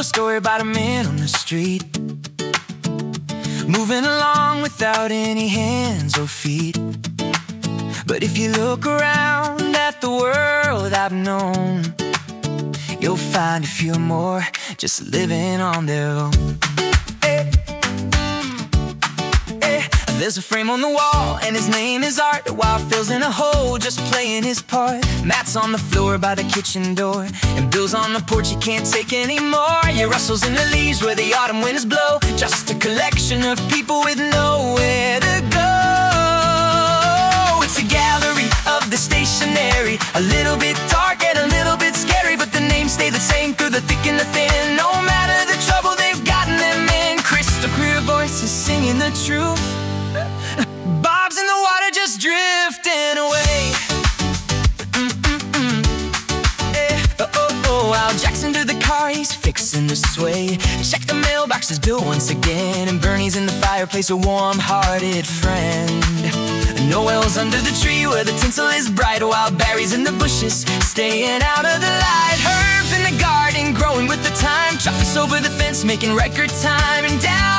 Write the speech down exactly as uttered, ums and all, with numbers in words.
story about a man on the street, moving along without any hands or feet. But if you look around at the world I've known, you'll find a few more just living on their own. Hey. Hey. There's a frame on the wall and his name is Art, while Phil's in a hole just playing his part. Matt's on the floor by the kitchen door, and Bill's on the porch, he can't take anymore. Yeah, Russell's in the leaves where the autumn winds blow, just a collection of people with nowhere to go. It's a gallery of the stationary, a little bit dark and a little bit scary, but the names stay the same through the thick and the thin. No matter the trouble they've gotten them in, crystal clear voices singing the truth. Bob's in the water just drifting away. Mm-mm-mm. Yeah. Oh, oh, oh. While Jackson to the car, he's fixing to sway. Check the mailbox, is Bill once again, and Bernie's in the fireplace, a warm-hearted friend. Noel's under the tree where the tinsel is bright, while Barry's in the bushes, staying out of the light. Herb's in the garden, growing with the time. Chocolate's over the fence, making record time. And down